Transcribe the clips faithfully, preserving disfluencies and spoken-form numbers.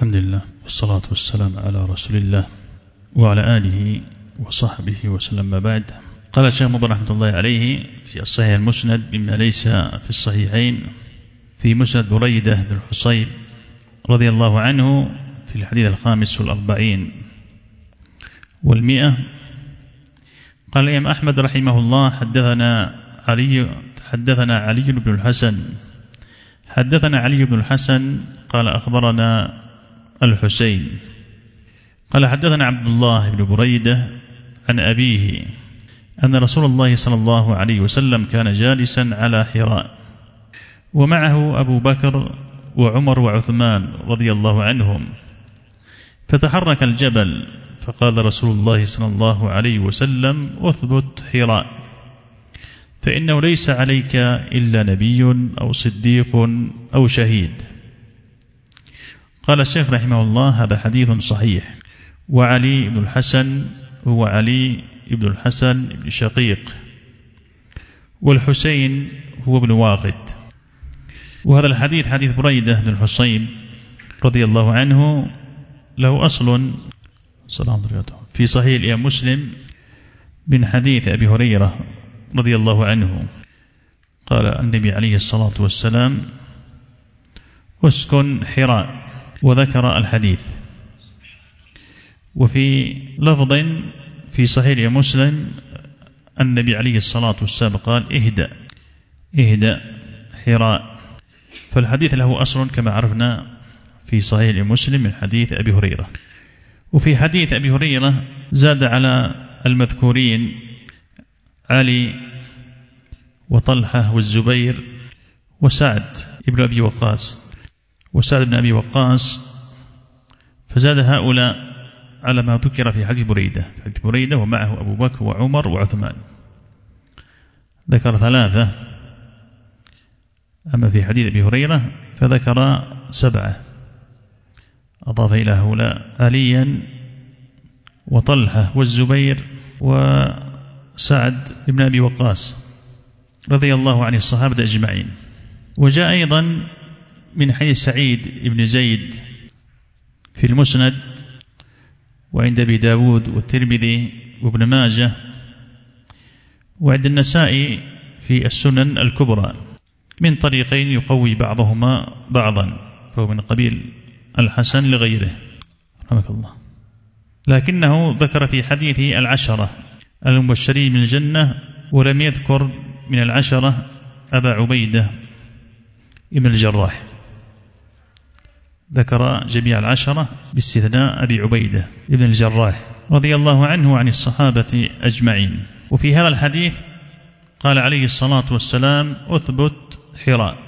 الحمد لله والصلاة والسلام على رسول الله وعلى آله وصحبه وسلم. ما بعد، قال الشيخ مبارك رحمة الله عليه في الصحيح المسند بما ليس في الصحيحين في مسند بريدة بن الحصيب رضي الله عنه في الحديث الخامس والأربعين والمئة، قال الإمام أحمد رحمه الله حدثنا علي حدثنا علي بن الحسن حدثنا علي بن الحسن قال أخبرنا الحسين قال حدثنا عبد الله بن بريدة عن أبيه أن رسول الله صلى الله عليه وسلم كان جالسا على حراء ومعه أبو بكر وعمر وعثمان رضي الله عنهم، فتحرك الجبل فقال رسول الله صلى الله عليه وسلم: أثبت حراء، فإنه ليس عليك إلا نبي أو صديق أو شهيد. قال الشيخ رحمه الله: هذا حديث صحيح. وعلي بن الحسن هو علي بن الحسن بن شقيق، والحسين هو ابن واقد. وهذا الحديث حديث بريدة بن الحصيب رضي الله عنه له أصل في صحيح الإمام مسلم من حديث أبي هريرة رضي الله عنه قال النبي عليه الصلاة والسلام: اسكن حراء، وذكر الحديث. وفي لفظ في صحيح مسلم النبي عليه الصلاة والسلام قال: اهدأ اهدأ حراء. فالحديث له أصل كما عرفنا في صحيح مسلم من حديث أبي هريرة. وفي حديث أبي هريرة زاد على المذكورين علي وطلحة والزبير وسعد بن أبي وقاص وسعد بن أبي وقاص، فزاد هؤلاء على ما ذكر في حديث بريدة في حديث بريدة ومعه أبو بكر وعمر وعثمان، ذكر ثلاثة. أما في حديث أبي هريرة فذكر سبعة، أضاف إلى هؤلاء عليا وطلحة والزبير وسعد بن أبي وقاص رضي الله عن الصحابة أجمعين. وجاء أيضا من حديث سعيد بن زيد في المسند وعند أبي داود والترمذي وابن ماجه وعند النسائي في السنن الكبرى من طريقين يقوي بعضهما بعضا، فهو من قبيل الحسن لغيره رحمك الله. لكنه ذكر في حديثه العشرة المبشرين من الجنة، ولم يذكر من العشرة أبا عبيدة ابن الجراح، ذكر جميع العشرة باستثناء أبي عبيدة ابن الجراح رضي الله عنه وعن الصحابة أجمعين. وفي هذا الحديث قال عليه الصلاة والسلام: أثبت حراء.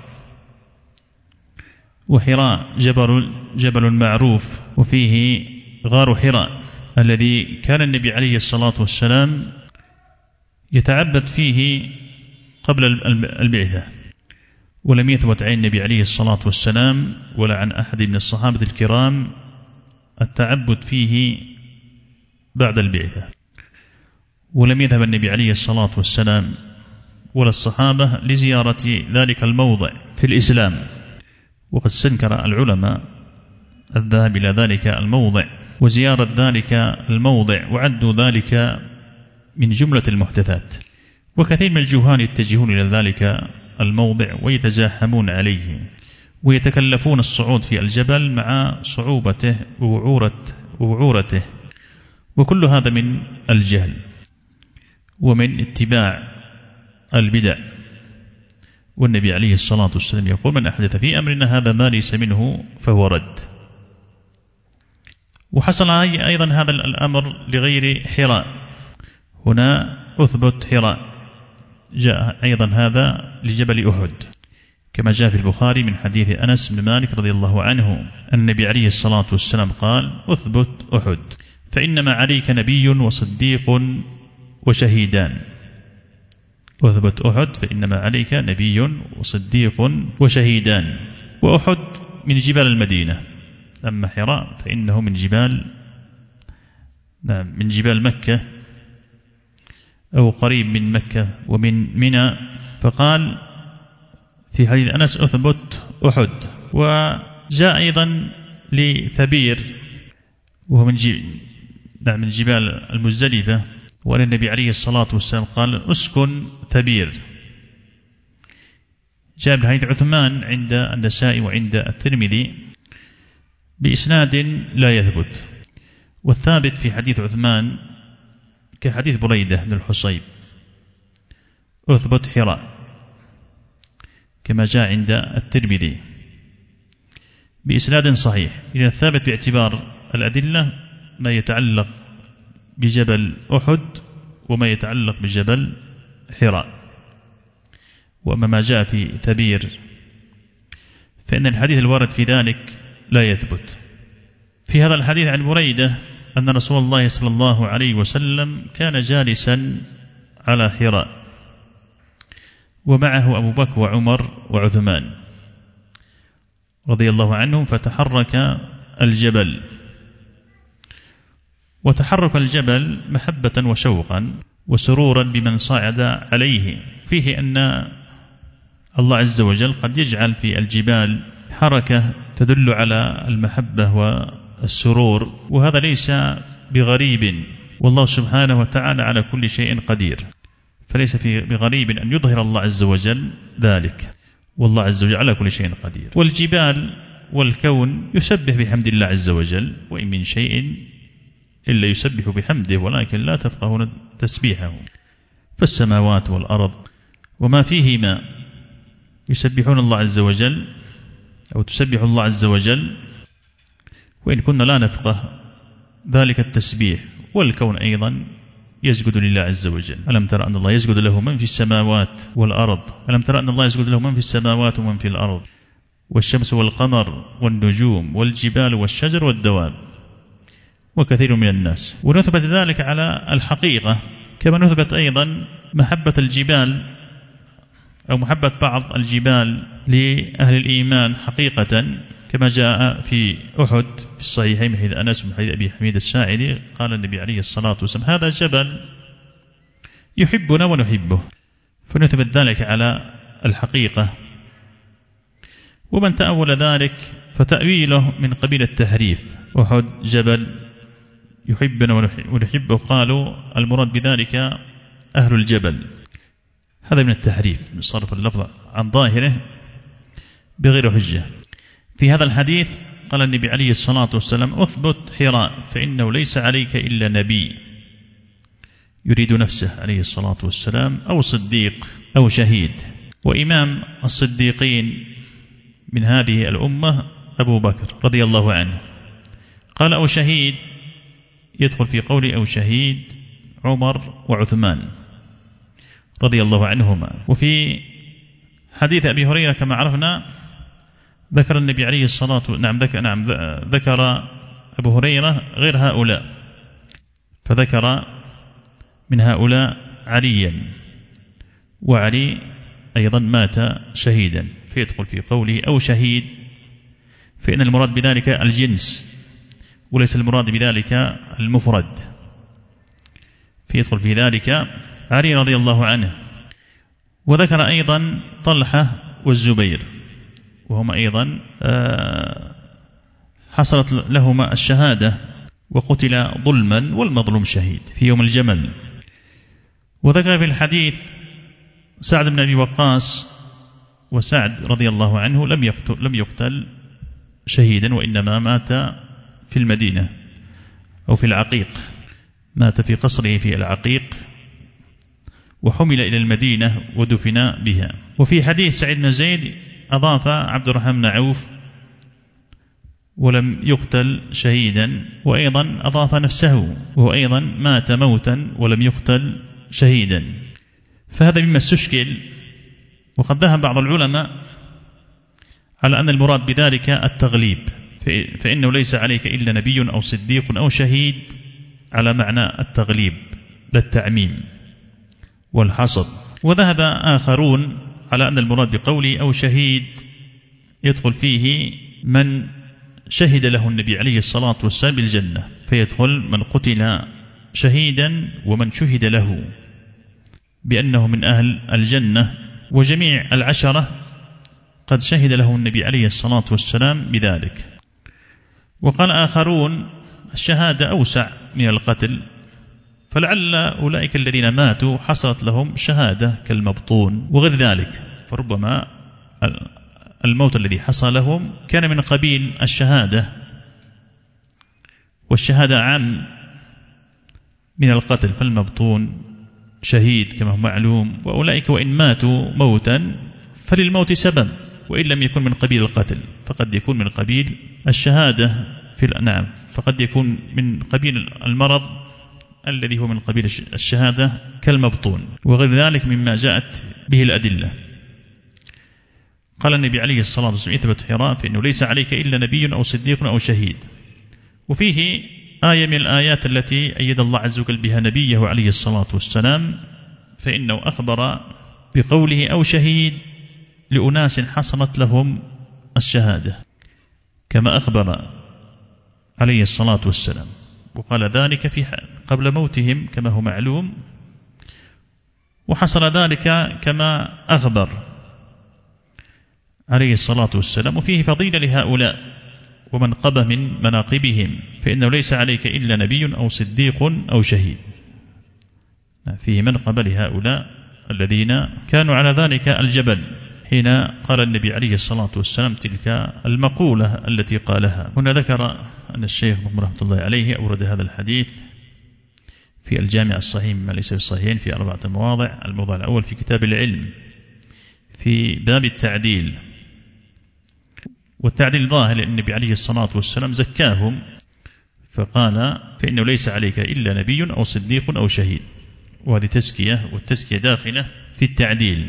وحراء جبل, جبل معروف، وفيه غار حراء الذي كان النبي عليه الصلاة والسلام يتعبد فيه قبل البعثة، ولم يثبت عن النبي عليه الصلاة والسلام ولا عن أحد من الصحابة الكرام التعبد فيه بعد البعثة، ولم يذهب النبي عليه الصلاة والسلام ولا الصحابة لزيارة ذلك الموضع في الإسلام، وقد استنكر العلماء الذهاب إلى ذلك الموضع وزيارة ذلك الموضع، وعدوا ذلك من جملة المحدثات. وكثير من الجهال يتجهون إلى ذلك الموضع ويتزاحمون عليه ويتكلفون الصعود في الجبل مع صعوبته ووعورته، وكل هذا من الجهل ومن اتباع البدع. والنبي عليه الصلاة والسلام يقول: من أحدث في أمرنا هذا ما ليس منه فهو رد. وحصل أيضا هذا الأمر لغير حراء، هنا أثبت حراء. جاء أيضا هذا لجبل أحد كما جاء في البخاري من حديث أنس بن مالك رضي الله عنه النبي عليه الصلاة والسلام قال: أثبت أحد، فإنما عليك نبي وصديق وشهيدان. أثبت أحد فإنما عليك نبي وصديق وشهيدان. وأحد من جبال المدينة، أما حراء فإنه من جبال نعم من جبال مكة أو قريب من مكة ومن منى. فقال في حديث أنس: أثبت أحد. وجاء أيضا لثبير وهو من نعم من جبال المزدلفة، وأن النبي عليه الصلاة والسلام قال اسكن ثبير. جاء بحديث عثمان عند النسائي وعند الترمذي بإسناد لا يثبت، والثابت في حديث عثمان كحديث بريدة بن الحصيب أثبت حراء كما جاء عند الترمذي بإسناد صحيح. إذن الثابت باعتبار الأدلة ما يتعلق بجبل أحد وما يتعلق بجبل حراء. وأما ما جاء في ثبير فإن الحديث الوارد في ذلك لا يثبت. في هذا الحديث عن بريدة أن رسول الله صلى الله عليه وسلم كان جالسا على حراء ومعه أبو بكر وعمر وعثمان رضي الله عنهم، فتحرك الجبل. وتحرك الجبل محبة وشوقا وسرورا بمن صعد عليه، فيه أن الله عز وجل قد يجعل في الجبال حركة تدل على المحبة والسرور، وهذا ليس بغريب، والله سبحانه وتعالى على كل شيء قدير، فليس بغريب أن يظهر الله عز وجل ذلك، والله عز وجل على كل شيء قدير. والجبال والكون يسبح بحمد الله عز وجل، وإن من شيء إلا يسبح بحمده ولكن لا تفقهون تسبيحه. فالسماوات والأرض وما فيهما يسبحون الله عز وجل أو تسبح الله عز وجل، وإن كنا لا نفقه ذلك التسبيح. والكون أيضا يسجد لله عز وجل. ألم ترى أن الله يسجد له من في السماوات والأرض ألم ترى أن الله يسجد له من في السماوات ومن في الأرض والشمس والقمر والنجوم والجبال والشجر والدواب وكثير من الناس. ونثبت ذلك على الحقيقة، كما نثبت أيضا محبة الجبال أو محبة بعض الجبال لأهل الإيمان حقيقة، كما جاء في أحد في الصحيحين من حديث أنس ومن حديث أبي حميد الساعدي قال النبي عليه الصلاة والسلام هذا جبل يحبنا ونحبه، فنثبت ذلك على الحقيقة. ومن تأول ذلك فتأويله من قبيل التحريف. أحد جبل يحبنا ونحبه، قالوا المراد بذلك أهل الجبل، هذا من التحريف، من صرف اللفظ عن ظاهره بغير حجة. في هذا الحديث قال النبي عليه الصلاة والسلام أثبت حراء فإنه ليس عليك إلا نبي، يريد نفسه عليه الصلاة والسلام أو صديق أو شهيد. وإمام الصديقين من هذه الأمة أبو بكر رضي الله عنه. قال أو شهيد يدخل في قول أو شهيد عمر وعثمان رضي الله عنهما. وفي حديث أبي هريرة كما عرفنا ذكر النبي عليه الصلاة نعم ذكر نعم ذكر أبو هريرة غير هؤلاء، فذكر من هؤلاء عليا، وعلي أيضا مات شهيدا، فيدخل في قوله أو شهيد، فإن المراد بذلك الجنس وليس المراد بذلك المفرد، فيدخل في ذلك علي رضي الله عنه. وذكر أيضا طلحة والزبير، وهم أيضا حصلت لهما الشهادة وقتل ظلما والمظلوم شهيد في يوم الجمل. وذكر في الحديث سعد بن أبي وقاص، وسعد رضي الله عنه لم يقتل, لم يقتل شهيدا، وإنما مات في المدينة أو في العقيق، مات في قصره في العقيق وحمل إلى المدينة ودفن بها. وفي حديث سعيد بن زيد أضاف عبد الرحمن بن عوف ولم يقتل شهيدا، وأيضا أضاف نفسه وهو أيضا مات موتا ولم يقتل شهيدا، فهذا مما استشكل. وقد ذهب بعض العلماء على أن المراد بذلك التغليب، فإنه ليس عليك إلا نبي أو صديق أو شهيد على معنى التغليب لا التعميم والحصر. وذهب آخرون على أن المراد بقوله أو شهيد يدخل فيه من شهد له النبي عليه الصلاة والسلام بالجنة، فيدخل من قتل شهيدا ومن شهد له بأنه من أهل الجنة، وجميع العشرة قد شهد له النبي عليه الصلاة والسلام بذلك. وقال آخرون الشهادة أوسع من القتل، فلعل أولئك الذين ماتوا حصلت لهم شهادة كالمبطون وغير ذلك، فربما الموت الذي حصل لهم كان من قبيل الشهادة، والشهادة عام من القتل، فالمبطون شهيد كما هو معلوم، وأولئك وإن ماتوا موتا فللموت سبب، وإن لم يكن من قبيل القتل فقد يكون من قبيل الشهادة في الأنعام، فقد يكون من قبيل المرض الذي هو من قبيل الشهادة كالمبطون وغير ذلك مما جاءت به الأدلة. قال النبي عليه الصلاة والسلام إثبت حراء فإنه ليس عليك إلا نبي أو صديق أو شهيد. وفيه آية من الآيات التي أيد الله عز وجل بها نبيه عليه الصلاة والسلام، فإنه أخبر بقوله أو شهيد لأناس حصلت لهم الشهادة كما أخبر عليه الصلاة والسلام، وقال ذلك في قبل موتهم كما هو معلوم، وحصل ذلك كما أخبر عليه الصلاة والسلام. وفيه فضيلة لهؤلاء ومنقبة من مناقبهم، فإنه ليس عليك إلا نبي أو صديق أو شهيد، فيه منقبة لهؤلاء الذين كانوا على ذلك الجبل حين قال النبي عليه الصلاة والسلام تلك المقولة التي قالها. هنا ذكر أن الشيخ رحمة الله عليه أورد هذا الحديث في الجامع الصحيح مما ليس بالصحيحين في أربعة مواضع. الموضع الأول في كتاب العلم في باب التعديل، والتعديل ظاهر لأن النبي عليه الصلاة والسلام زكاهم فقال فإنه ليس عليك إلا نبي أو صديق أو شهيد، وهذه تزكية، والتزكية داخلة في التعديل.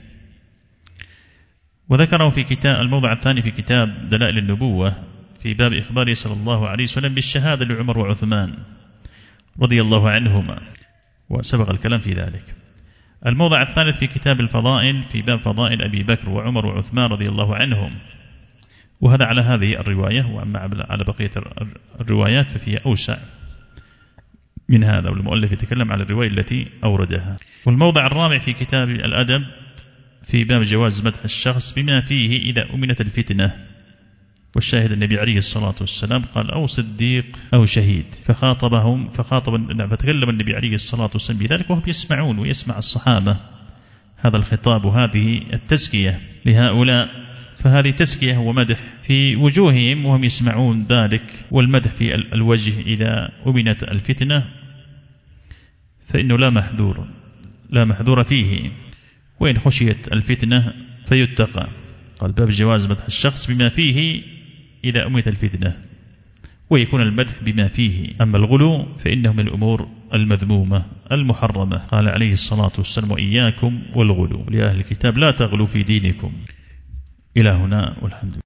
وذكره في كتاب الموضع الثاني في كتاب دلائل النبوة في باب إخباره صلى الله عليه وسلم بالشهادة لعمر وعثمان رضي الله عنهما، وسبق الكلام في ذلك. الموضع الثالث في كتاب الفضائل في باب فضائل أبي بكر وعمر وعثمان رضي الله عنهم، وهذا على هذه الرواية، وأما على بقية الروايات ففيها أوسع من هذا، والمؤلف يتكلم على الرواية التي أوردها. والموضع الرابع في كتاب الأدب في باب جواز مدح الشخص بما فيه إذا أمنت الفتنة، والشاهد النبي عليه الصلاة والسلام قال أو صديق أو شهيد، فخاطبهم فخاطب فتكلم النبي عليه الصلاة والسلام بذلك وهم يسمعون ويسمع الصحابة هذا الخطاب وهذه التزكية لهؤلاء، فهذه تزكية ومدح في وجوههم وهم يسمعون ذلك، والمدح في الوجه إذا أمنت الفتنة فإنه لا محذور لا محذور فيه، وإن خشيت الفتنة فيتقى. قال باب جواز مدح الشخص بما فيه إذا أمنت الفتنة، ويكون المدح بما فيه. أما الغلو فإنه من الأمور المذمومة المحرمة. قال عليه الصلاة والسلام وإياكم والغلو، لأهل الكتاب لا تغلوا في دينكم. إلى هنا والحمد لله.